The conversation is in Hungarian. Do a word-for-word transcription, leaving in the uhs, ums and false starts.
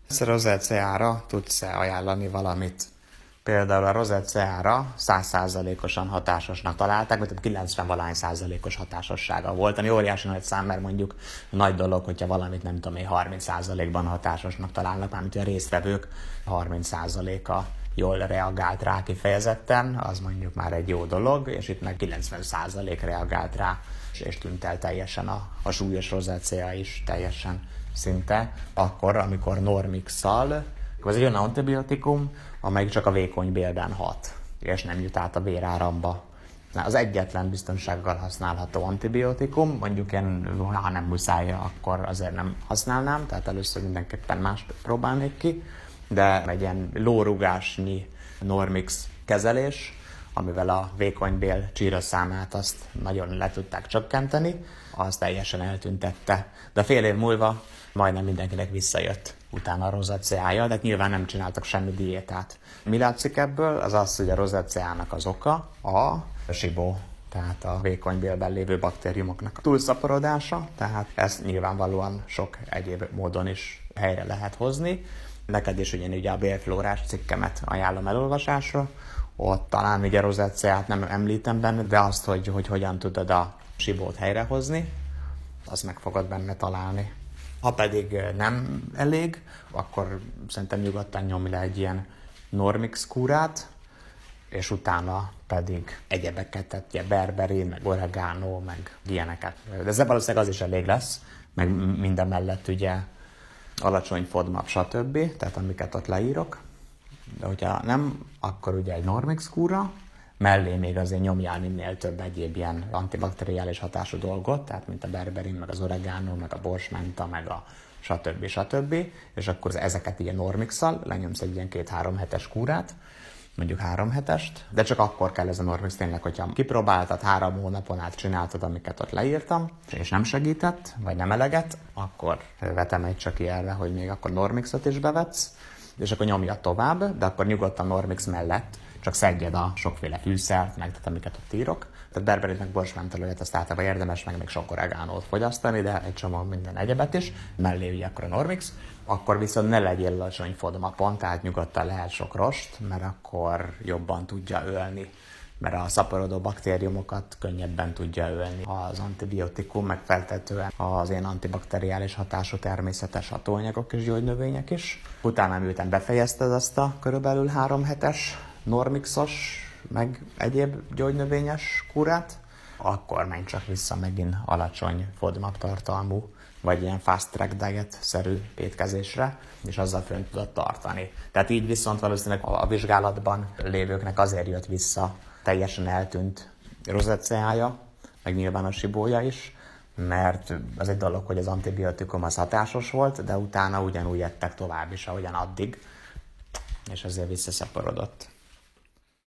Ezt a rozetceára tudsz-e ajánlani valamit? Például a rozetceára száz százalékosan hatásosnak találták, vagy kilencven-valahány százalékos hatásossága volt, ami óriási nagy szám, mert mondjuk nagy dolog, hogyha valamit nem tudom én harminc százalékban hatásosnak találnak, mármint a résztvevők harminc százaléka jól reagált rá kifejezetten, az mondjuk már egy jó dolog, és itt meg kilencven százalék reagált rá, és tűnt el teljesen a, a súlyos rozetcea is teljesen szinte. Akkor, amikor Normix-szal, ez egy olyan antibiotikum, amelyik csak a vékony bélben hat, és nem jut át a véráramba. Az egyetlen biztonsággal használható antibiotikum, mondjuk én, ha nem muszáj, akkor azért nem használnám, tehát először mindenképpen mást próbálnék ki, de egy ilyen lórugásnyi Normix kezelés, amivel a vékony bél csíraszámát azt nagyon le tudták csökkenteni, az teljesen eltüntette. De fél év múlva majdnem mindenkinek visszajött utána a rozetceája, de nyilván nem csináltak semmi diétát. Mi látszik ebből? Az az, hogy a rozetceának az oka a sibó, tehát a vékony bélben lévő baktériumoknak a túlszaporodása, tehát ezt nyilvánvalóan sok egyéb módon is helyre lehet hozni. Neked is ugyanígy a bélflórás cikkemet ajánlom elolvasásra, ott talán ugye a rozetceát nem említem benne, de azt, hogy, hogy hogyan tudod a sibót helyrehozni, azt meg fogod benne találni. Ha pedig nem elég, akkor szerintem nyugodtan nyomj le egy ilyen Normix kúrát, és utána pedig egyebeket, tehát ugye berberin, meg oregano, meg ilyeneket. De ezzel valószínűleg az is elég lesz, meg minden mellett ugye alacsony FODMAP, stb., tehát amiket ott leírok. De hogyha nem, akkor ugye egy Normix kúra, mellé még azért nyomjál minél több egyéb ilyen antibakteriális hatású dolgot, tehát mint a berberin, meg az oregano, meg a borsmenta, meg a stb. stb. És akkor ezeket ilyen Normix-szal lenyomsz egy ilyen két-három hetes kúrát, mondjuk három hetest, de csak akkor kell ez a Normix tényleg, hogyha kipróbáltad, három hónapon át csináltad, amiket ott leírtam, és nem segített, vagy nem eleget, akkor vetem egy csak ilyenre, hogy még akkor Normixot is bevetsz, és akkor nyomja tovább, de akkor nyugodtan Normix mellett csak szedjed a sokféle fűszert, meg tehát amiket ott írok. Tehát berberit, meg borsmentelőjét, azt általában érdemes, meg még sok oregánót fogyasztani, de egy csomó minden egyebet is, mellé ugye akkor a Normix. Akkor viszont ne legyél alacsony FODMAPon, tehát nyugodtan lehet sok rost, mert akkor jobban tudja ölni, mert a szaporodó baktériumokat könnyebben tudja ölni az antibiotikum, meg feltetően az ilyen antibakteriális hatású természetes hatóanyagok és gyógynövények is. Utána, miután befejezted azt a körülbelül három hetes Normixos, meg egyéb gyógynövényes kúrát, akkor menj csak vissza megint alacsony FODMAP tartalmú, vagy ilyen fast track diet-szerű étkezésre, és azzal fönn tudod tartani. Tehát így viszont valószínűleg a vizsgálatban lévőknek azért jött vissza teljesen eltűnt rozetceája, meg nyilván a sibója is, mert az egy dolog, hogy az antibiotikum az hatásos volt, de utána ugyanúgy ettek tovább is, ahogyan addig, és azért visszaszaporodott.